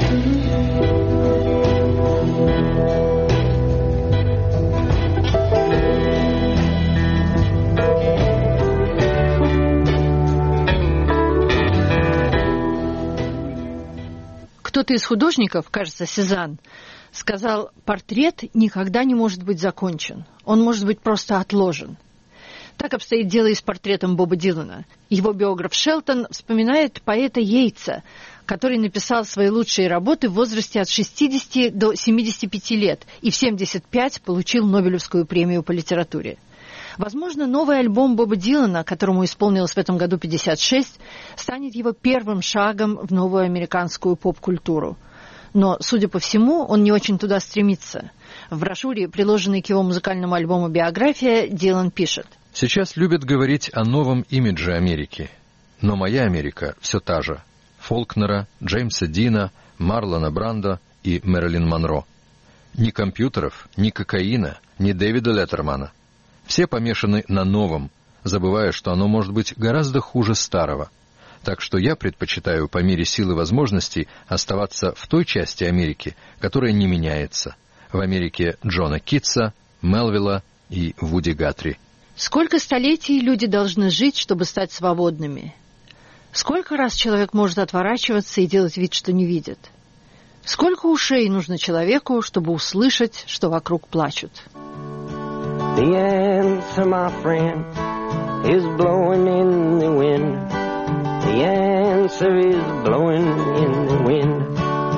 Кто-то из художников, кажется, Сезанн, сказал, портрет никогда не может быть закончен. Он может быть просто отложен. Так обстоит дело и с портретом Боба Дилана. Его биограф Шелтон вспоминает поэта Йейтса, который написал свои лучшие работы в возрасте от шестидесяти до семидесяти пяти лет и в семьдесят пять получил Нобелевскую премию по литературе. Возможно, новый альбом Боба Дилана, которому исполнилось в этом году пятьдесят шесть, станет его первым шагом в новую американскую поп-культуру. Но, судя по всему, он не очень туда стремится. В брошюре, приложенной к его музыкальному альбому «Биография», Дилан пишет: «Сейчас любят говорить о новом имидже Америки. Но моя Америка все та же. Фолкнера, Джеймса Дина, Марлона Брандо и Мэрилин Монро. Ни компьютеров, ни кокаина, ни Дэвида Леттермана. Все помешаны на новом, забывая, что оно может быть гораздо хуже старого. Так что я предпочитаю по мере сил и возможностей оставаться в той части Америки, которая не меняется. В Америке Джона Китса, Мелвилла и Вуди Гатри». Сколько столетий люди должны жить, чтобы стать свободными? Сколько раз человек может отворачиваться и делать вид, что не видит? Сколько ушей нужно человеку, чтобы услышать, что вокруг плачут? The answer, my friend, is blowing in the wind. The answer is blowing in the wind.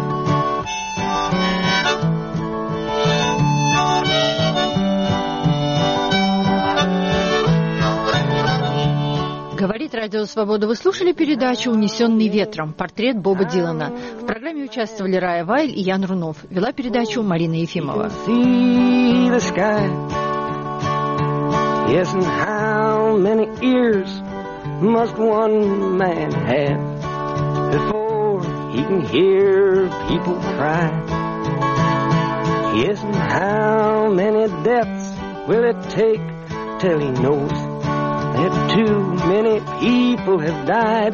Говорит Радио Свобода. Вы слушали передачу «Унесенный ветром. Портрет Боба Дилана». В программе участвовали Рая Вайль и Ян Рунов. Вела передачу Марина Ефимова. Yes, and how many ears must one man have before he can hear people cry? Yes, and how many deaths will it take till he knows that too many people have died?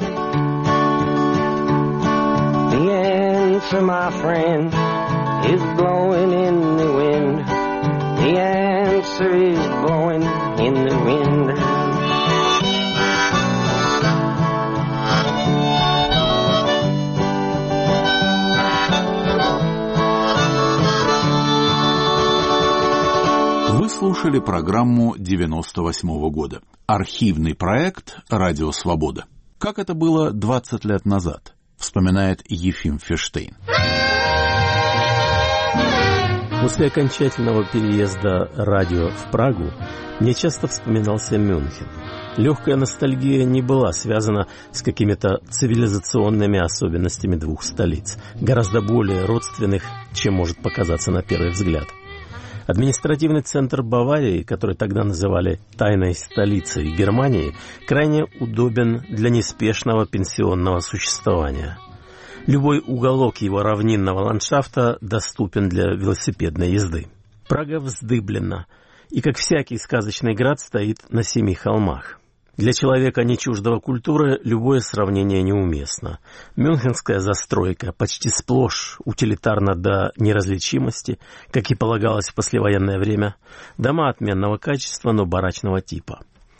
The answer, my friend, is blowing in the wind. The answer is blowing in the wind. Вы слушали программу девяносто восьмого года. Архивный проект «Радио Свобода». Как это было двадцать лет назад, вспоминает Ефим Ферштейн. После окончательного переезда радио в Прагу мне часто вспоминался Мюнхен. Легкая ностальгия не была связана с какими-то цивилизационными особенностями двух столиц, гораздо более родственных, чем может показаться на первый взгляд. Административный центр Баварии, который тогда называли «тайной столицей Германии», крайне удобен для неспешного пенсионного существования. Любой уголок его равнинного ландшафта доступен для велосипедной езды. Прага вздыблена и, как всякий сказочный град, стоит на семи холмах. Для человека, не чуждого культуры, любое сравнение неуместно. Мюнхенская застройка почти сплошь утилитарна до неразличимости, как и полагалось в послевоенное время. Дома отменного качества, но барачного типа.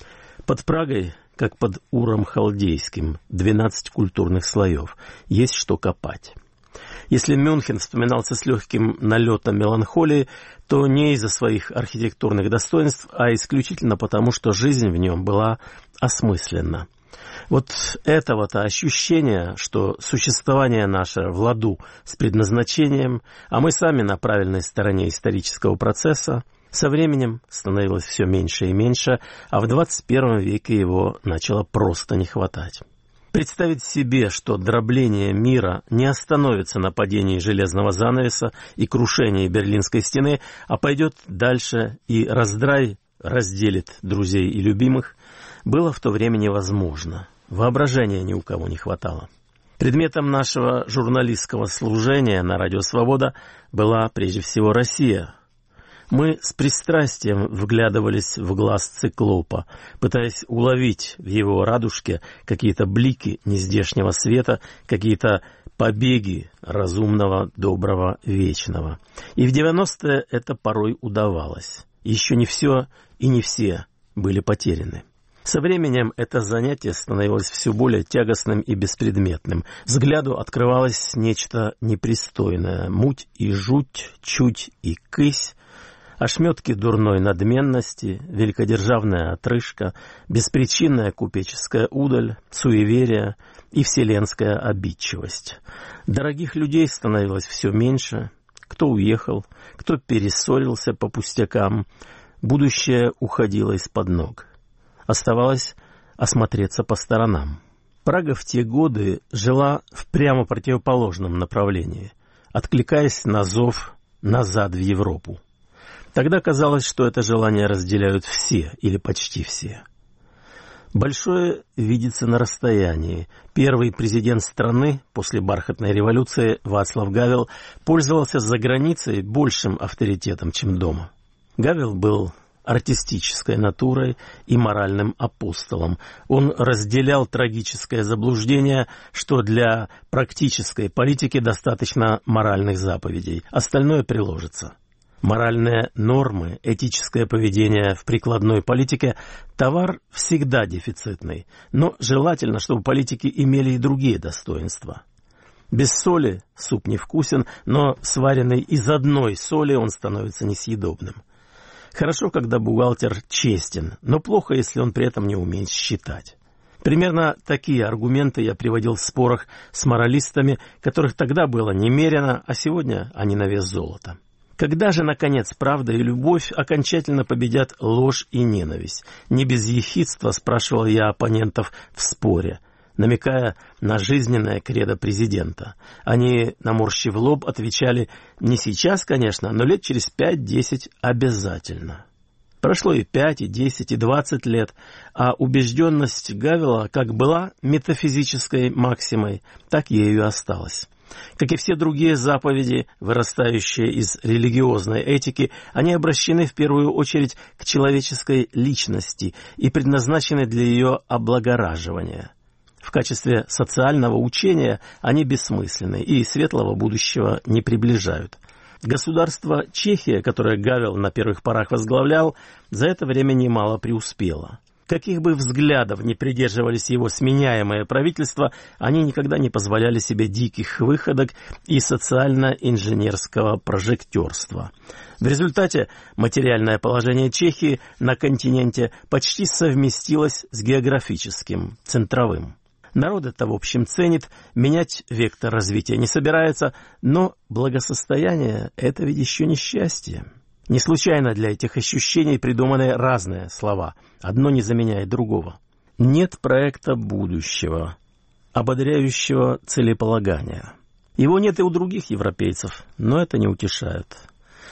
Под Прагой, как под Уром Халдейским, двенадцать культурных слоев. Есть что копать. Если Мюнхен вспоминался с легким налетом меланхолии, то не из-за своих архитектурных достоинств, а исключительно потому, что жизнь в нем была осмысленна. Вот этого-то ощущения, что существование наше в ладу с предназначением, а мы сами на правильной стороне исторического процесса, со временем становилось все меньше и меньше, а в двадцать первом веке его начало просто не хватать. Представить себе, что дробление мира не остановится на падении железного занавеса и крушении Берлинской стены, а пойдет дальше и раздрай разделит друзей и любимых, было в то время невозможно. Воображения ни у кого не хватало. Предметом нашего журналистского служения на Радио Свобода была прежде всего Россия. Мы с пристрастием вглядывались в глаз циклопа, пытаясь уловить в его радужке какие-то блики нездешнего света, какие-то побеги разумного, доброго, вечного. И в девяностые это порой удавалось. Еще не все и не все были потеряны. Со временем это занятие становилось все более тягостным и беспредметным. Взгляду открывалось нечто непристойное. Муть и жуть, чуть и кысь, ошметки дурной надменности, великодержавная отрыжка, беспричинная купеческая удаль, суеверие и вселенская обидчивость. Дорогих людей становилось все меньше. Кто уехал, кто перессорился по пустякам. Будущее уходило из-под ног. Оставалось осмотреться по сторонам. Прага в те годы жила в прямо противоположном направлении, откликаясь на зов назад в Европу. Тогда казалось, что это желание разделяют все или почти все. Большое видится на расстоянии. Первый президент страны после бархатной революции Вацлав Гавел пользовался за границей большим авторитетом, чем дома. Гавел был артистической натурой и моральным апостолом. Он разделял трагическое заблуждение, что для практической политики достаточно моральных заповедей, остальное приложится. Моральные нормы, этическое поведение в прикладной политике – товар всегда дефицитный, но желательно, чтобы политики имели и другие достоинства. Без соли суп невкусен, но сваренный из одной соли он становится несъедобным. Хорошо, когда бухгалтер честен, но плохо, если он при этом не умеет считать. Примерно такие аргументы я приводил в спорах с моралистами, которых тогда было немерено, а сегодня они на вес золота. Когда же, наконец, правда и любовь окончательно победят ложь и ненависть? Не без ехидства спрашивал я оппонентов в споре, намекая на жизненное кредо президента. Они, наморщив лоб, отвечали: не сейчас, конечно, но лет через пять-десять обязательно. Прошло и пять, и десять, и двадцать лет, а убежденность Гавела как была метафизической максимой, так ею и осталась. Как и все другие заповеди, вырастающие из религиозной этики, они обращены в первую очередь к человеческой личности и предназначены для ее облагораживания. В качестве социального учения они бессмысленны и светлого будущего не приближают. Государство Чехия, которое Гавел на первых порах возглавлял, за это время немало преуспело. Каких бы взглядов ни придерживались его сменяемое правительство, они никогда не позволяли себе диких выходок и социально-инженерского прожектерства. В результате материальное положение Чехии на континенте почти совместилось с географическим, центровым. Народ это, в общем, ценит, менять вектор развития не собирается, но благосостояние – это ведь еще не счастье. Не случайно для этих ощущений придуманы разные слова. Одно не заменяет другого. Нет проекта будущего, ободряющего целеполагания. Его нет и у других европейцев, но это не утешает.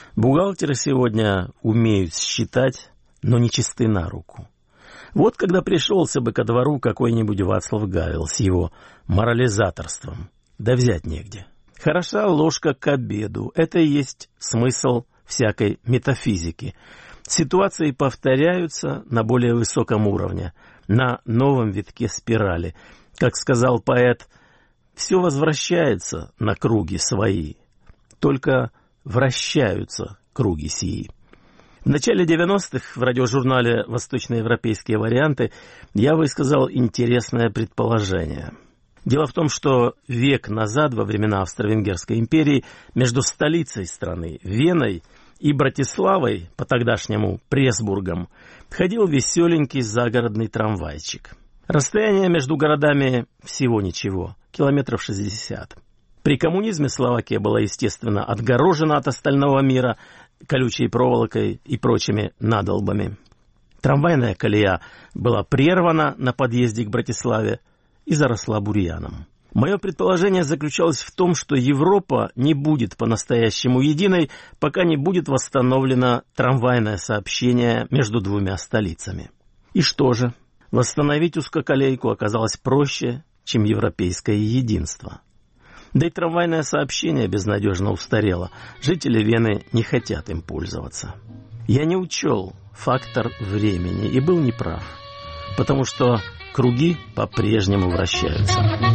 Бухгалтеры сегодня умеют считать, но не чисты на руку. Вот когда пришелся бы ко двору какой-нибудь Вацлав Гавел с его морализаторством, да взять негде. Хороша ложка к обеду. Это и есть смысл всякой метафизики. Ситуации повторяются на более высоком уровне, на новом витке спирали. Как сказал поэт, все возвращается на круги свои, только вращаются круги сии. В начале девяностых в радиожурнале «Восточноевропейские варианты» я высказал интересное предположение. Дело в том, что век назад, во времена Австро-Венгерской империи, между столицей страны, Веной, и Братиславой, по тогдашнему Пресбургом, ходил веселенький загородный трамвайчик. Расстояние между городами всего ничего, километров шестьдесят. При коммунизме Словакия была, естественно, отгорожена от остального мира колючей проволокой и прочими надолбами. Трамвайная колея была прервана на подъезде к Братиславе и заросла бурьяном. Мое предположение заключалось в том, что Европа не будет по-настоящему единой, пока не будет восстановлено трамвайное сообщение между двумя столицами. И что же? Восстановить узкоколейку оказалось проще, чем европейское единство. Да и трамвайное сообщение безнадежно устарело. Жители Вены не хотят им пользоваться. Я не учел фактор времени и был неправ, потому что круги по-прежнему вращаются.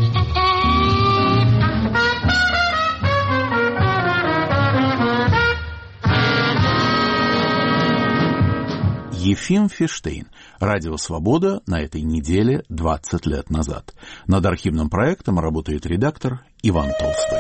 Ефим Фиштейн. Радио «Свобода» на этой неделе двадцать лет назад. Над архивным проектом работает редактор Иван Толстой.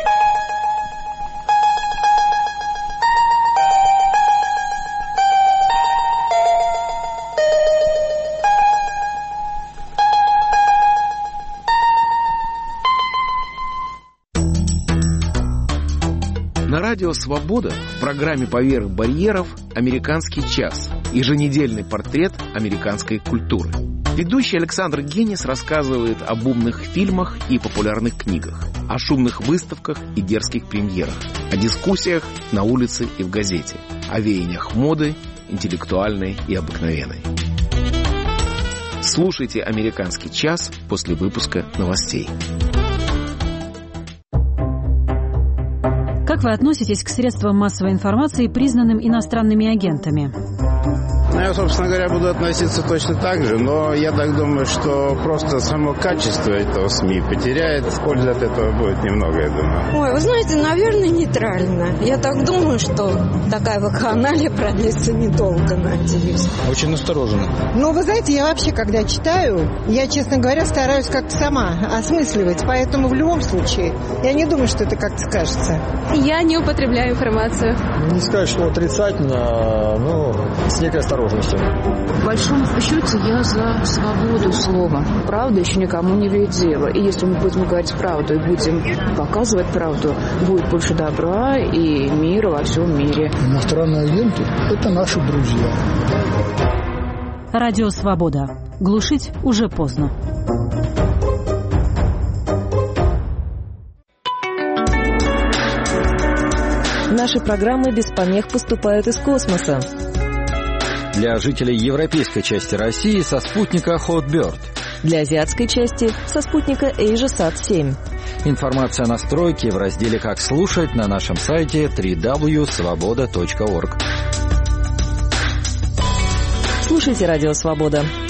На радио «Свобода» в программе «Поверх барьеров» «Американский час» – еженедельный портрет американской культуры. Ведущий Александр Генис рассказывает об умных фильмах и популярных книгах, о шумных выставках и дерзких премьерах, о дискуссиях на улице и в газете, о веяниях моды, интеллектуальной и обыкновенной. Слушайте «Американский час» после выпуска новостей. Как вы относитесь к средствам массовой информации, признанным иностранными агентами? Я, собственно говоря, буду относиться точно так же, но я так думаю, что просто само качество этого СМИ потеряет. Пользы от этого будет немного, я думаю. Ой, вы знаете, наверное, нейтрально. Я так думаю, что такая вакханалия продлится недолго, надеюсь. Очень осторожно. Ну, вы знаете, я вообще, когда читаю, я, честно говоря, стараюсь как-то сама осмысливать, поэтому в любом случае я не думаю, что это как-то скажется. Я не употребляю информацию. Не сказать, что отрицательно, но с некой осторожностью. В большом счете я за свободу слова. Правда еще никому не вредила. И если мы будем говорить правду и будем показывать правду, будет больше добра и мира во всем мире. Иностранные агенты – это наши друзья. Радио «Свобода». Глушить уже поздно. Наши программы без помех поступают из космоса. Для жителей европейской части России со спутника Hotbird. Для азиатской части со спутника AsiaSat семь. Информация о настройке в разделе «Как слушать» на нашем сайте дабл ю дабл ю дабл ю точка свобода точка орг. Слушайте «Радио Свобода».